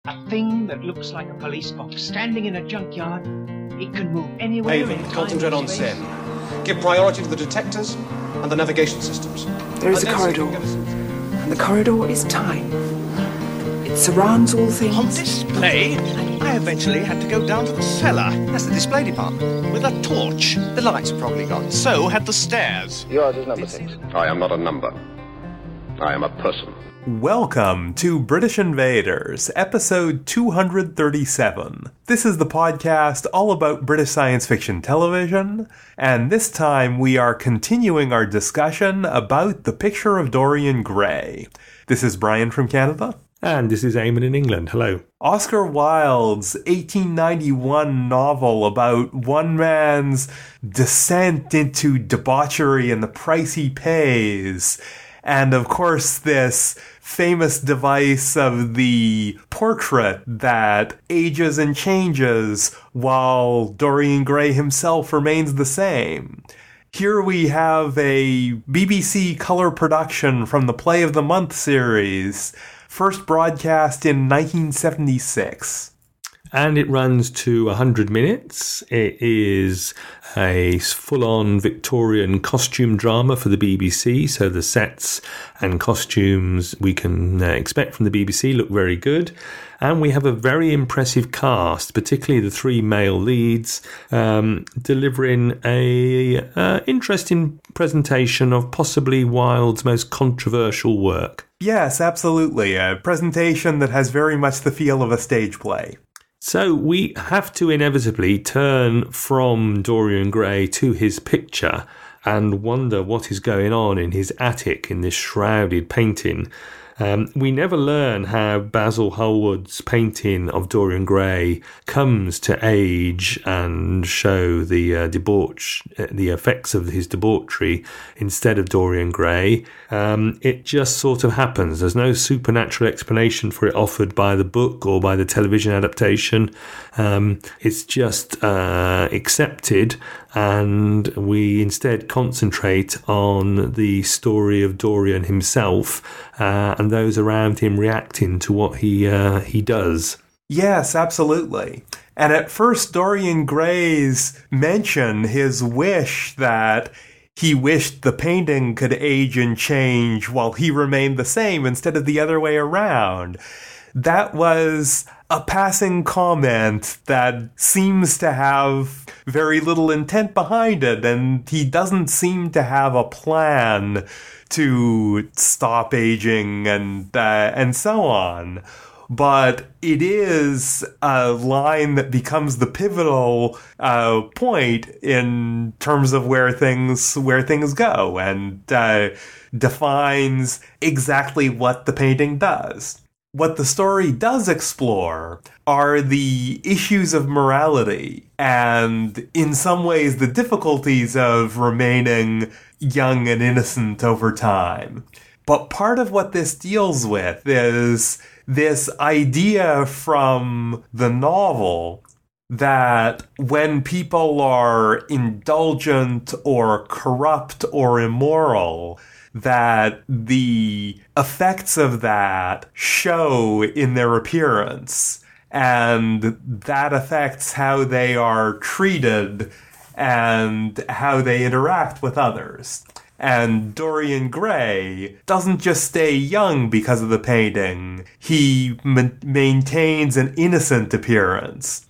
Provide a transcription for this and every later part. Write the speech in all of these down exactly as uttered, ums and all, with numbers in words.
A thing that looks like a police box standing in a junkyard. It can move anywhere. Haven, concentrate on Sen. Give priority to the detectors and the navigation systems. There is a corridor, and the corridor is time. It surrounds all things. On display, I eventually had to go down to the cellar. That's the display department. With a torch. The lights are probably gone. So had the stairs. Yours is number six. I am not a number. I am a person. Welcome to British Invaders, episode two hundred thirty-seven. This is the podcast all about British science fiction television, and this time we are continuing our discussion about The Picture of Dorian Gray. This is Brian from Canada. And this is Eamon in England. Hello. Oscar Wilde's eighteen ninety-one novel about one man's descent into debauchery and the price he pays. And of course, this famous device of the portrait that ages and changes while Dorian Gray himself remains the same. Here we have a B B C color production from the Play of the Month series, first broadcast in nineteen seventy-six. And it runs to one hundred minutes. It is a full-on Victorian costume drama for the B B C, so the sets and costumes we can uh, expect from the B B C look very good. And we have a very impressive cast, particularly the three male leads, um, delivering a uh, interesting presentation of possibly Wilde's most controversial work. Yes, absolutely. A presentation that has very much the feel of a stage play. So we have to inevitably turn from Dorian Gray to his picture and wonder what is going on in his attic in this shrouded painting. Um, we never learn how Basil Hallward's painting of Dorian Gray comes to age and show the uh, debauch, the effects of his debauchery instead of Dorian Gray. Um, it just sort of happens. There's no supernatural explanation for it offered by the book or by the television adaptation. Um, it's just uh, accepted, and we instead concentrate on the story of Dorian himself uh, and those around him reacting to what he uh, he does. Yes, absolutely. And at first, Dorian Gray's mention his wish that he wished the painting could age and change while he remained the same instead of the other way around. That was a passing comment that seems to have very little intent behind it, and he doesn't seem to have a plan to stop aging and uh, and so on. But it is a line that becomes the pivotal uh, point in terms of where things where things go, and uh, defines exactly what the painting does. What the story does explore are the issues of morality and, in some ways, the difficulties of remaining young and innocent over time. But part of what this deals with is this idea from the novel that when people are indulgent or corrupt or immoral, that the effects of that show in their appearance, and that affects how they are treated and how they interact with others. And Dorian Gray doesn't just stay young because of the painting. He ma- maintains an innocent appearance.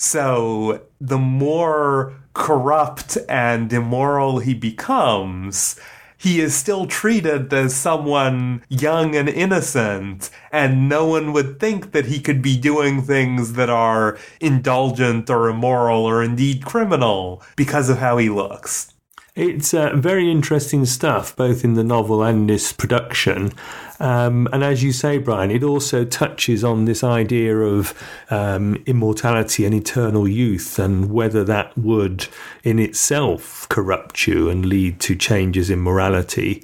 So the more corrupt and immoral he becomes, he is still treated as someone young and innocent, and no one would think that he could be doing things that are indulgent or immoral or indeed criminal because of how he looks. It's uh, very interesting stuff, both in the novel and this production. Um, and as you say, Brian, it also touches on this idea of um, immortality and eternal youth, and whether that would in itself corrupt you and lead to changes in morality.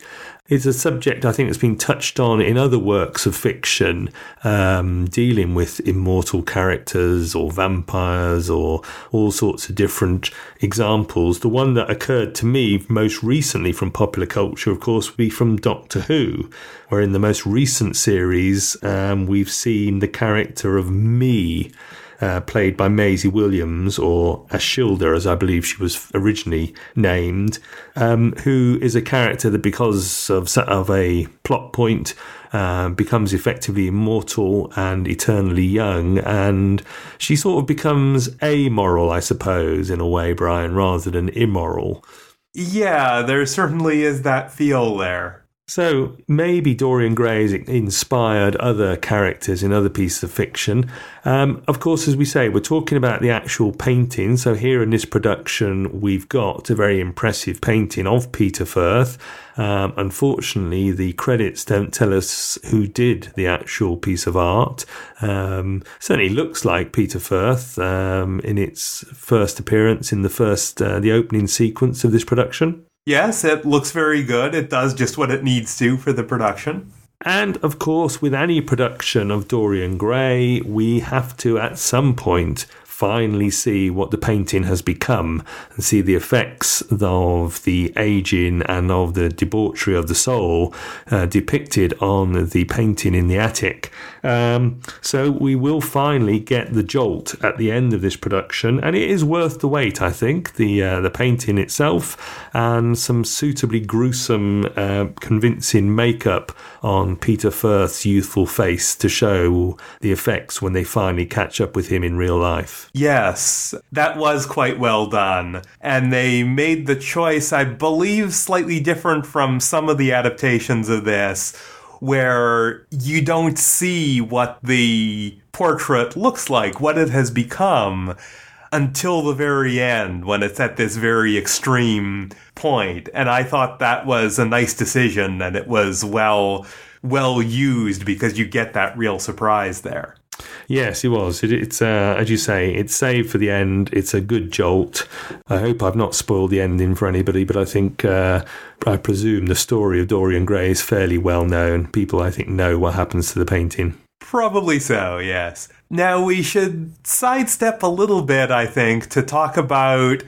It's a subject I think that's been touched on in other works of fiction, um, dealing with immortal characters or vampires or all sorts of different examples. The one that occurred to me most recently from popular culture, of course, would be from Doctor Who, where in the most recent series um, we've seen the character of Me, Uh, played by Maisie Williams, or Ashilda, as I believe she was originally named, um, who is a character that, because of, of a plot point, uh, becomes effectively immortal and eternally young, and she sort of becomes amoral, I suppose, in a way, Brian, rather than immoral. Yeah, there certainly is that feel there. So maybe Dorian Gray has inspired other characters in other pieces of fiction. Um, of course, as we say, we're talking about the actual painting. So here in this production, we've got a very impressive painting of Peter Firth. Um, unfortunately, the credits don't tell us who did the actual piece of art. Um, certainly looks like Peter Firth um, in its first appearance in the first, uh, the opening sequence of this production. Yes, it looks very good. It does just what it needs to for the production. And, of course, with any production of Dorian Gray, we have to, at some point, finally see what the painting has become and see the effects of the aging and of the debauchery of the soul uh, depicted on the painting in the attic. Um, so we will finally get the jolt at the end of this production, and it is worth the wait, I think, the uh, the painting itself and some suitably gruesome, uh, convincing makeup on Peter Firth's youthful face to show the effects when they finally catch up with him in real life. Yes, that was quite well done. And they made the choice, I believe, slightly different from some of the adaptations of this, where you don't see what the portrait looks like, what it has become, until the very end, when it's at this very extreme point. And I thought that was a nice decision, and it was well, well used, because you get that real surprise there. Yes, it was. It, it's, uh, as you say, it's saved for the end. It's a good jolt. I hope I've not spoiled the ending for anybody, but I think, uh, I presume the story of Dorian Gray is fairly well known. People, I think, know what happens to the painting. Probably so, yes. Now, we should sidestep a little bit, I think, to talk about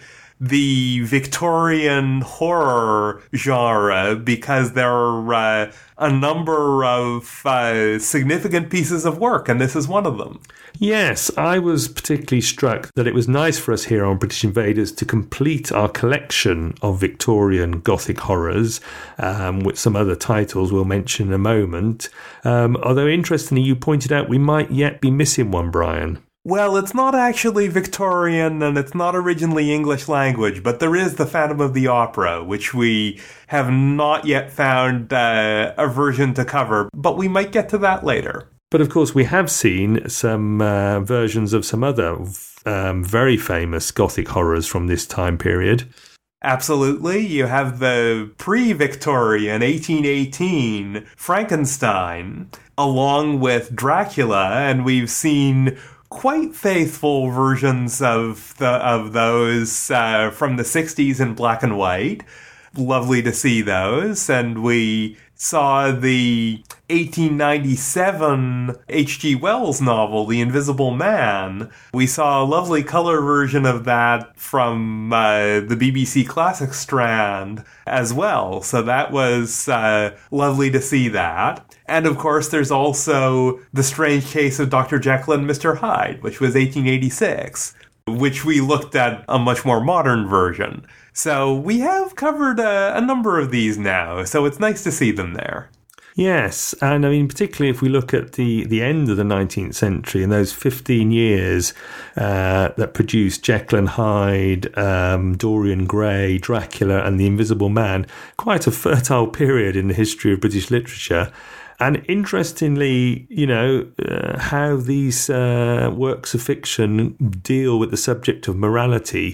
the Victorian horror genre, because there are uh, a number of uh, significant pieces of work, and this is one of them. Yes, I was particularly struck that it was nice for us here on British Invaders to complete our collection of Victorian Gothic horrors, um, with some other titles we'll mention in a moment. Um, although, interestingly, you pointed out we might yet be missing one, Brian. Well, it's not actually Victorian, and it's not originally English language, but there is the Phantom of the Opera, which we have not yet found uh, a version to cover, but we might get to that later. But of course, we have seen some uh, versions of some other um, very famous Gothic horrors from this time period. Absolutely. You have the pre-Victorian eighteen eighteen Frankenstein, along with Dracula, and we've seen quite faithful versions of the of those uh, from the sixties in black and white. Lovely to see those. And we saw the eighteen ninety-seven H G Wells novel, The Invisible Man. We saw a lovely color version of that from uh, the B B C Classics strand as well. So that was uh, lovely to see that. And of course, there's also The Strange Case of Doctor Jekyll and Mister Hyde, which was eighteen eighty-six, which we looked at a much more modern version. So we have covered a, a number of these now, so it's nice to see them there. Yes, and I mean, particularly if we look at the, the end of the nineteenth century and those fifteen years uh, that produced Jekyll and Hyde, um, Dorian Gray, Dracula and The Invisible Man, quite a fertile period in the history of British literature. And interestingly, you know, uh, how these uh, works of fiction deal with the subject of morality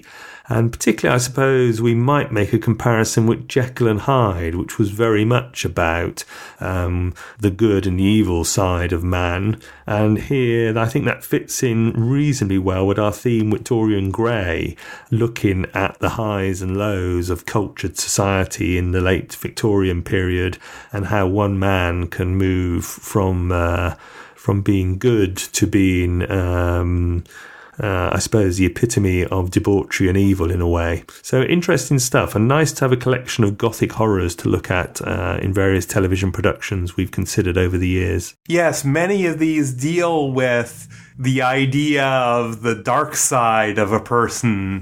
And particularly, I suppose, we might make a comparison with Jekyll and Hyde, which was very much about um, the good and the evil side of man. And here, I think that fits in reasonably well with our theme with Dorian Gray, looking at the highs and lows of cultured society in the late Victorian period and how one man can move from uh, from being good to being... Um, Uh, I suppose the epitome of debauchery and evil in a way. So interesting stuff, and nice to have a collection of gothic horrors to look at uh, in various television productions we've considered over the years. Yes, many of these deal with the idea of the dark side of a person,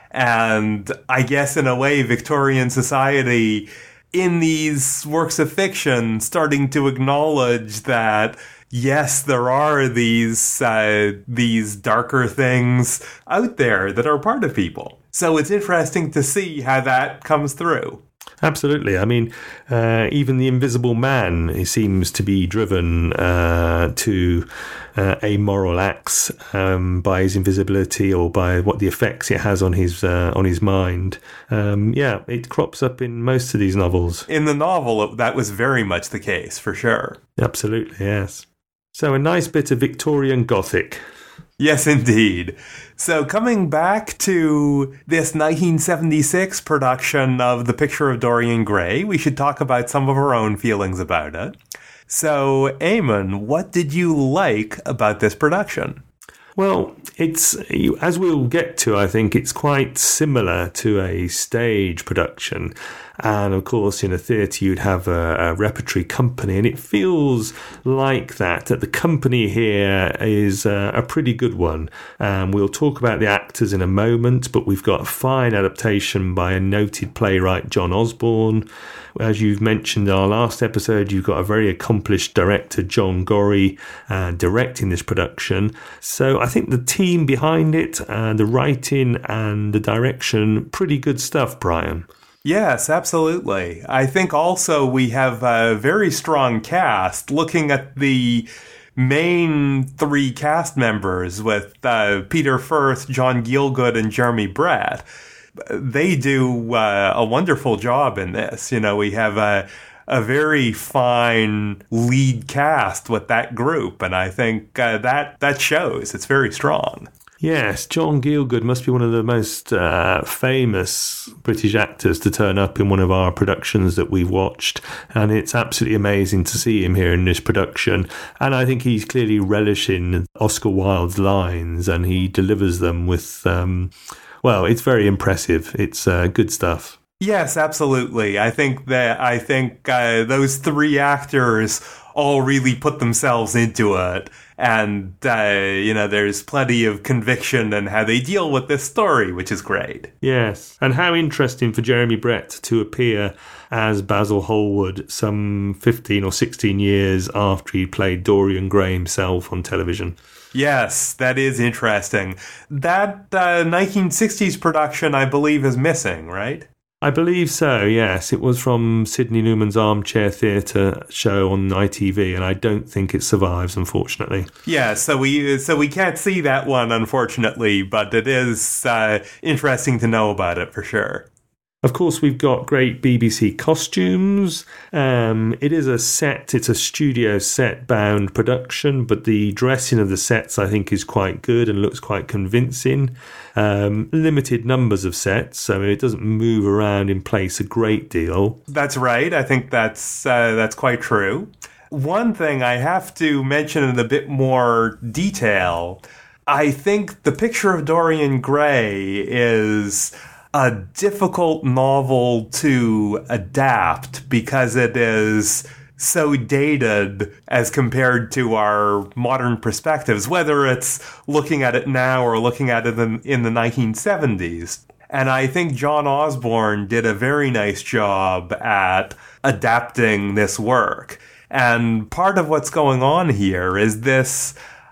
and I guess in a way Victorian society in these works of fiction starting to acknowledge that yes, there are these uh, these darker things out there that are part of people. So it's interesting to see how that comes through. Absolutely. I mean, uh, even the Invisible Man, he seems to be driven uh, to uh, amoral acts um, by his invisibility or by what the effects it has on his uh, on his mind. Um, yeah, it crops up in most of these novels. In the novel, that was very much the case, for sure. Absolutely, yes. So a nice bit of Victorian Gothic. Yes, indeed. So coming back to this nineteen seventy-six production of The Picture of Dorian Gray, we should talk about some of our own feelings about it. So, Eamon, what did you like about this production? Well, it's, as we'll get to, I think it's quite similar to a stage production. And of course, in a theatre, you'd have a, a repertory company, and it feels like that, that the company here is a, a pretty good one. Um, we'll talk about the actors in a moment, but we've got a fine adaptation by a noted playwright, John Osborne. As you've mentioned in our last episode, you've got a very accomplished director, John Gorrie, uh, directing this production. So I think the team behind it, uh, the writing and the direction, pretty good stuff, Brian. Yes, absolutely. I think also we have a very strong cast. Looking at the main three cast members with uh, Peter Firth, John Gielgud, and Jeremy Brett, they do uh, a wonderful job in this. You know, we have a, a very fine lead cast with that group, and I think uh, that, that shows. It's very strong. Yes, John Gielgud must be one of the most uh, famous British actors to turn up in one of our productions that we've watched, and it's absolutely amazing to see him here in this production. And I think he's clearly relishing Oscar Wilde's lines, and he delivers them with, um, well, it's very impressive. It's uh, good stuff. Yes, absolutely. I think that I think uh, those three actors all really put themselves into it. And, uh, you know, there's plenty of conviction in how they deal with this story, which is great. Yes. And how interesting for Jeremy Brett to appear as Basil Hallward some fifteen or sixteen years after he played Dorian Gray himself on television. Yes, that is interesting. That uh, nineteen sixties production, I believe, is missing, right? I believe so, yes. It was from Sidney Newman's Armchair Theatre show on I T V, and I don't think it survives, unfortunately. Yeah, so we so we can't see that one, unfortunately, but it is uh, interesting to know about it for sure. Of course, we've got great B B C costumes. Um, it is a set, it's a studio set-bound production, but the dressing of the sets, I think, is quite good and looks quite convincing. Um, limited numbers of sets, so it doesn't move around in place a great deal. That's right. I think that's uh, that's quite true. One thing I have to mention in a bit more detail, I think The Picture of Dorian Gray is a difficult novel to adapt because it is so dated as compared to our modern perspectives, whether it's looking at it now or looking at it in, in the nineteen seventies. And I think John Osborne did a very nice job at adapting this work. And part of what's going on here is this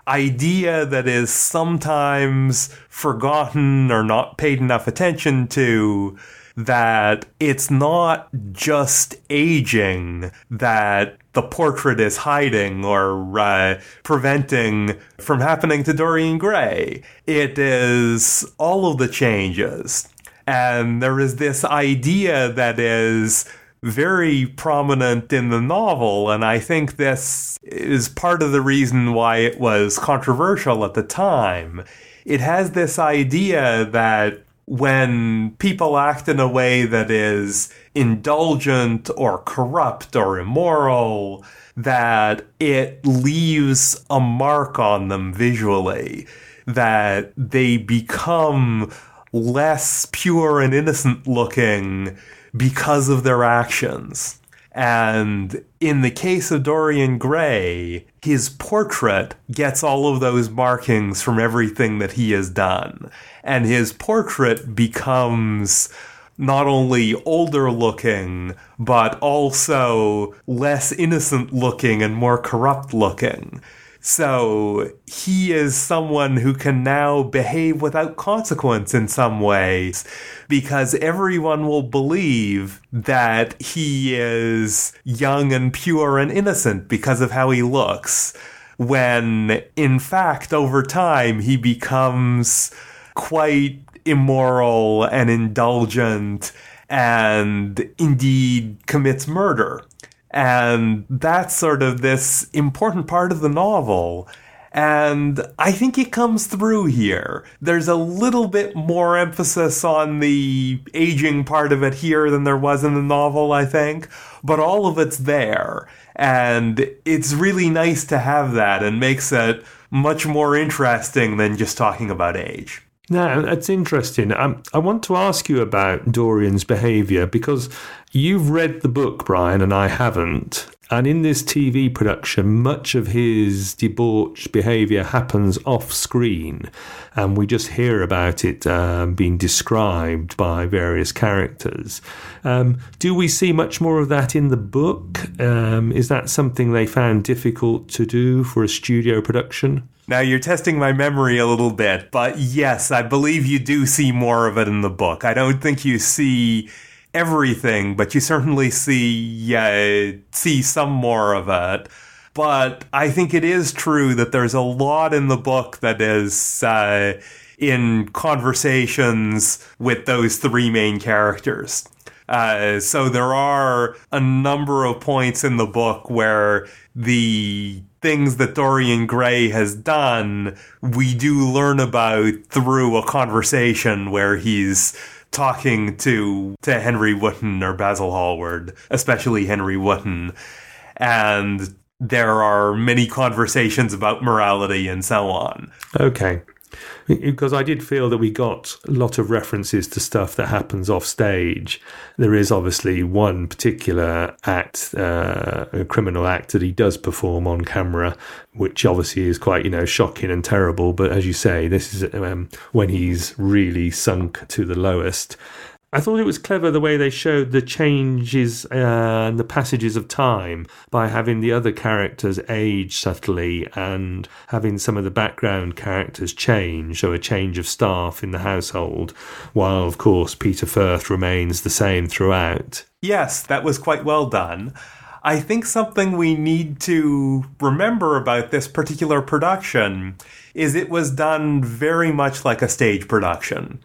idea that is sometimes forgotten or not paid enough attention to, that it's not just aging that the portrait is hiding or uh, preventing from happening to Dorian Gray. It is all of the changes. And there is this idea that is very prominent in the novel, and I think this is part of the reason why it was controversial at the time. It has this idea that when people act in a way that is indulgent or corrupt or immoral, that it leaves a mark on them visually, that they become less pure and innocent looking because of their actions. And in the case of Dorian Gray, his portrait gets all of those markings from everything that he has done. And his portrait becomes not only older looking, but also less innocent looking and more corrupt looking. So he is someone who can now behave without consequence in some ways, because everyone will believe that he is young and pure and innocent because of how he looks, when in fact over time he becomes quite immoral and indulgent and indeed commits murder. And that's sort of this important part of the novel. And I think it comes through here. There's a little bit more emphasis on the aging part of it here than there was in the novel, I think. But all of it's there. And it's really nice to have that, and makes it much more interesting than just talking about age. No, that's interesting. Um, I want to ask you about Dorian's behaviour, because you've read the book, Brian, and I haven't. And in this T V production, much of his debauched behaviour happens off screen, and we just hear about it um, being described by various characters. Um, do we see much more of that in the book? Um, is that something they found difficult to do for a studio production? Now, you're testing my memory a little bit, but yes, I believe you do see more of it in the book. I don't think you see everything, but you certainly see uh, see some more of it. But I think it is true that there's a lot in the book that is uh, in conversations with those three main characters. Uh, so there are a number of points in the book where the things that Dorian Gray has done, we do learn about through a conversation where he's talking to to Henry Wotton or Basil Hallward, especially Henry Wotton. And there are many conversations about morality and so on. Okay. Because I did feel that we got a lot of references to stuff that happens off stage. There is obviously one particular act, uh, a criminal act that he does perform on camera, which obviously is quite, you know, shocking and terrible. But as you say, this is um, when he's really sunk to the lowest. I thought it was clever the way they showed the changes uh, and the passages of time by having the other characters age subtly and having some of the background characters change, so a change of staff in the household, while, of course, Peter Firth remains the same throughout. Yes, that was quite well done. I think something we need to remember about this particular production is it was done very much like a stage production.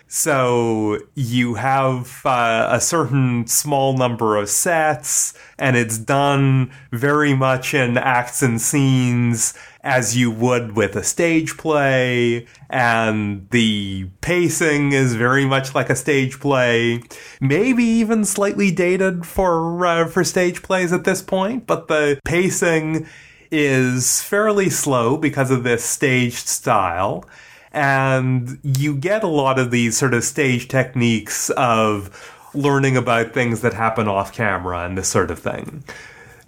So you have uh, a certain small number of sets, and it's done very much in acts and scenes as you would with a stage play, and the pacing is very much like a stage play, maybe even slightly dated for uh, for stage plays at this point, but the pacing is fairly slow because of this staged style. And you get a lot of these sort of stage techniques of learning about things that happen off camera and this sort of thing. Uh,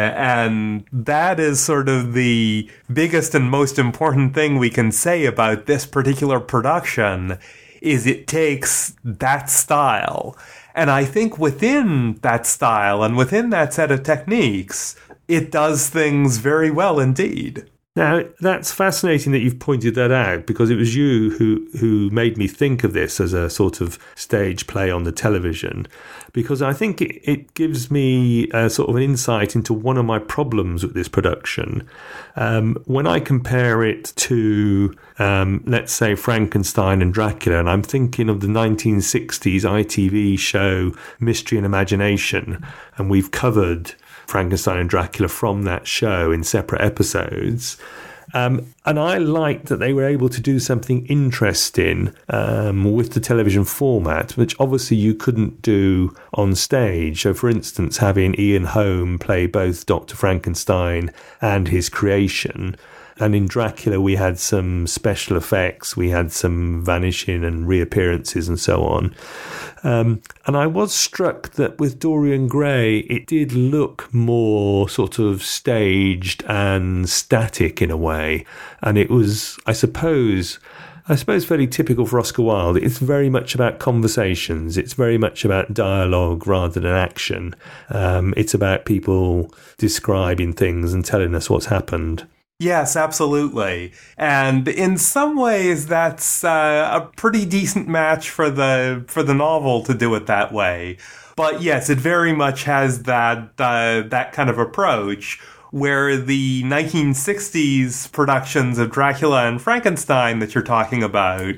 and that is sort of the biggest and most important thing we can say about this particular production, is it takes that style. And I think within that style and within that set of techniques, it does things very well indeed. Now, that's fascinating that you've pointed that out, because it was you who, who made me think of this as a sort of stage play on the television, because I think it, it gives me a sort of an insight into one of my problems with this production. Um, when I compare it to, um, let's say, Frankenstein and Dracula, and I'm thinking of the nineteen sixties I T V show Mystery and Imagination, and we've covered Frankenstein and Dracula from that show in separate episodes. Um, and I liked that they were able to do something interesting um, with the television format, which obviously you couldn't do on stage. So, for instance, having Ian Holm play both Doctor Frankenstein and his creation. And in Dracula, we had some special effects, we had some vanishing and reappearances and so on. Um, and I was struck that with Dorian Gray, it did look more sort of staged and static in a way. And it was, I suppose, I suppose fairly typical for Oscar Wilde. It's very much about conversations. It's very much about dialogue rather than action. Um, it's about people describing things and telling us what's happened. Yes, absolutely. And in some ways, that's uh, a pretty decent match for the for the novel to do it that way. But yes, it very much has that uh, that kind of approach, where the nineteen sixties productions of Dracula and Frankenstein that you're talking about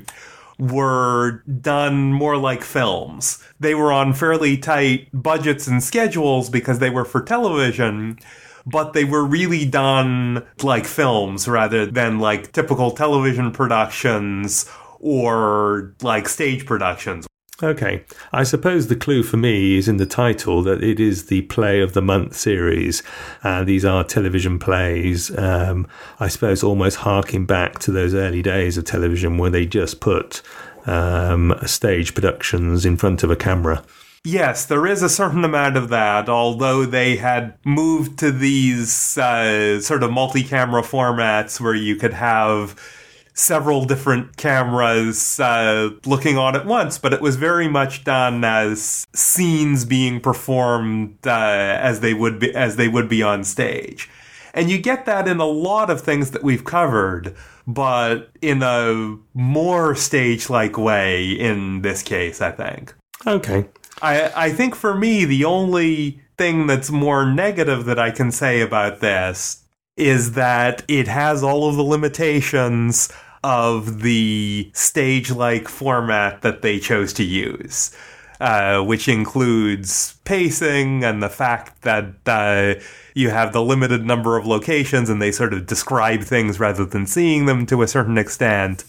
were done more like films. They were on fairly tight budgets and schedules because they were for television, but they were really done like films rather than like typical television productions or like stage productions. Okay. I suppose the clue for me is in the title that it is the Play of the Month series. Uh, these are television plays, um, I suppose almost harking back to those early days of television where they just put um, stage productions in front of a camera. Yes, there is a certain amount of that, although they had moved to these uh, sort of multi-camera formats where you could have several different cameras uh, looking on at once, but it was very much done as scenes being performed uh, as they would be as they would be on stage. And you get that in a lot of things that we've covered, but in a more stage-like way in this case, I think. Okay. I, I think for me, the only thing that's more negative that I can say about this is that it has all of the limitations of the stage-like format that they chose to use, uh, which includes pacing and the fact that uh, you have the limited number of locations and they sort of describe things rather than seeing them to a certain extent.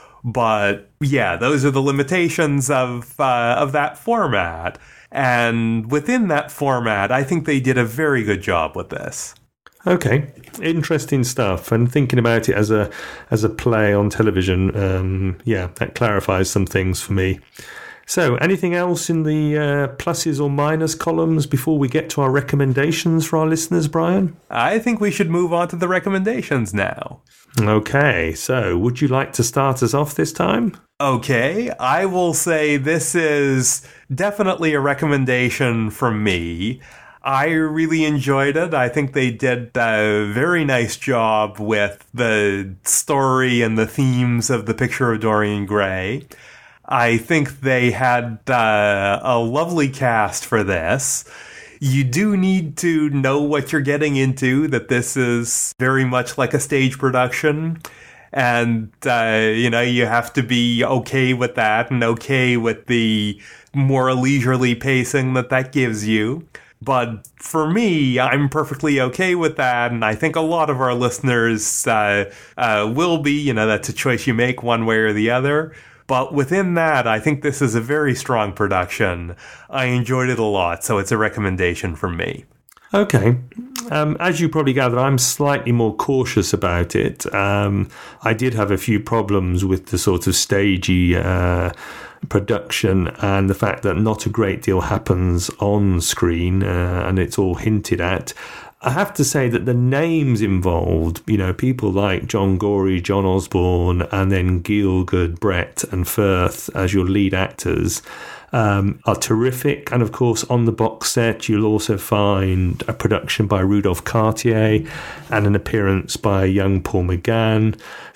But yeah, those are the limitations of uh, of that format. And within that format, I think they did a very good job with this. Okay, interesting stuff. And thinking about it as a as a play on television, um, yeah, that clarifies some things for me. So, anything else in the uh, pluses or minus columns before we get to our recommendations for our listeners, Brian? I think we should move on to the recommendations now. Okay, so would you like to start us off this time? Okay, I will say this is definitely a recommendation from me. I really enjoyed it. I think they did a very nice job with the story and the themes of The Picture of Dorian Gray. I think they had uh, a lovely cast for this. You do need to know what you're getting into, that this is very much like a stage production. And, uh, you know, you have to be okay with that and okay with the more leisurely pacing that that gives you. But for me, I'm perfectly okay with that, and I think a lot of our listeners uh, uh, will be. You know, that's a choice you make one way or the other. But within that, I think this is a very strong production. I enjoyed it a lot, so it's a recommendation from me. Okay. Um, as you probably gather, I'm slightly more cautious about it. Um, I did have a few problems with the sort of stagey uh, production and the fact that not a great deal happens on screen uh, and it's all hinted at. I have to say that the names involved, you know, people like John Gorey, John Osborne, and then Gielgud, Brett, and Firth as your lead actors, um, are terrific. And of course, on the box set, you'll also find a production by Rudolph Cartier and an appearance by young Paul McGann.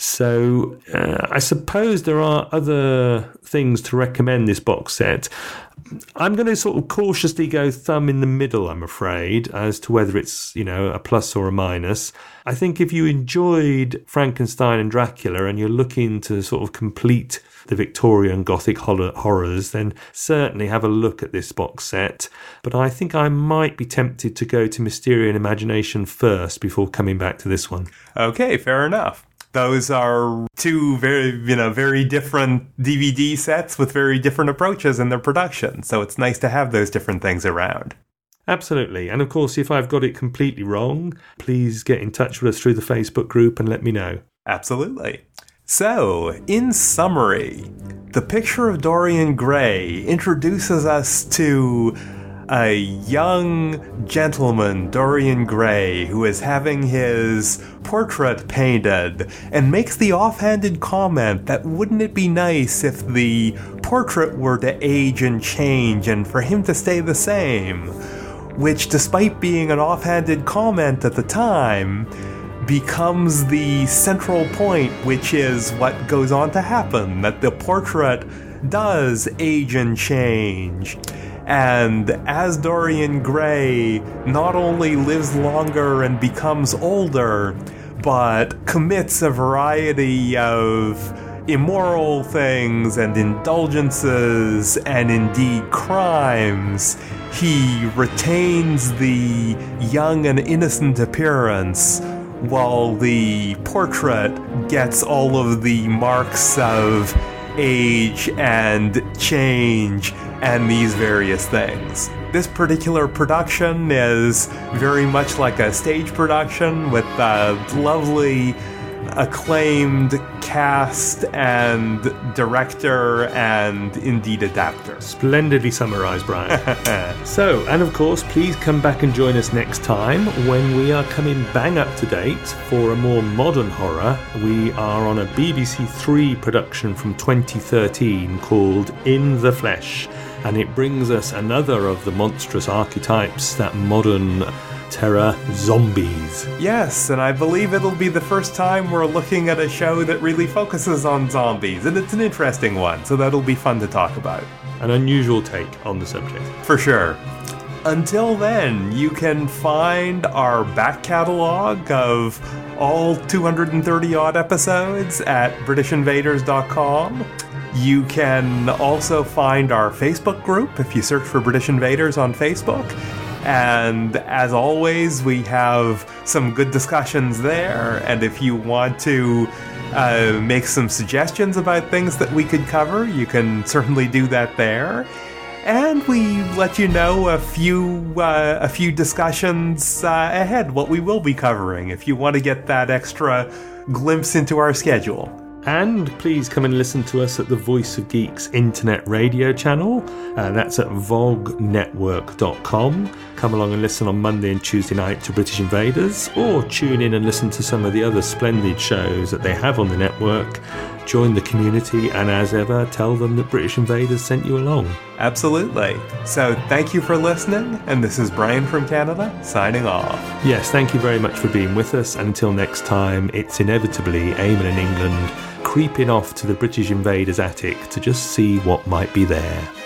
So uh, I suppose there are other things to recommend this box set. I'm going to sort of cautiously go thumb in the middle, I'm afraid, as to whether it's, you know, a plus or a minus. I think if you enjoyed Frankenstein and Dracula and you're looking to sort of complete the Victorian Gothic horrors, then certainly have a look at this box set. But I think I might be tempted to go to Mysterian Imagination first before coming back to this one. Okay, fair enough. Those are two very, you know, very different D V D sets with very different approaches in their production. So it's nice to have those different things around. Absolutely. And of course, if I've got it completely wrong, please get in touch with us through the Facebook group and let me know. Absolutely. So, in summary, The Picture of Dorian Gray introduces us to a young gentleman, Dorian Gray, who is having his portrait painted and makes the offhanded comment that wouldn't it be nice if the portrait were to age and change and for him to stay the same, which, despite being an offhanded comment at the time, becomes the central point, which is what goes on to happen, that the portrait does age and change. And as Dorian Gray not only lives longer and becomes older, but commits a variety of immoral things and indulgences and indeed crimes, he retains the young and innocent appearance, while the portrait gets all of the marks of age and change and these various things. This particular production is very much like a stage production with a lovely, acclaimed cast and director and indeed adapter. Splendidly summarised, Brian. So, and of course, please come back and join us next time when we are coming bang up to date for a more modern horror. We are on a B B C Three production from twenty thirteen called In the Flesh, and it brings us another of the monstrous archetypes that modern terror, zombies. Yes, and I believe it'll be the first time we're looking at a show that really focuses on zombies, and it's an interesting one, so that'll be fun to talk about. An unusual take on the subject. For sure. Until then, you can find our back catalogue of all two hundred thirty odd episodes at british invaders dot com. You can also find our Facebook group if you search for British Invaders on Facebook. And as always, we have some good discussions there. And if you want to uh, make some suggestions about things that we could cover, you can certainly do that there. And we let you know a few uh, a few discussions uh, ahead, what we will be covering, if you want to get that extra glimpse into our schedule. And please come and listen to us at the Voice of Geeks internet radio channel. Uh, that's at vog network dot com. Come along and listen on Monday and Tuesday night to British Invaders, or tune in and listen to some of the other splendid shows that they have on the network. Join the community, and as ever, tell them that British Invaders sent you along. Absolutely. So thank you for listening, and this is Brian from Canada, signing off. Yes, thank you very much for being with us. Until next time, it's inevitably Eamon in England, creeping off to the British Invaders attic to just see what might be there.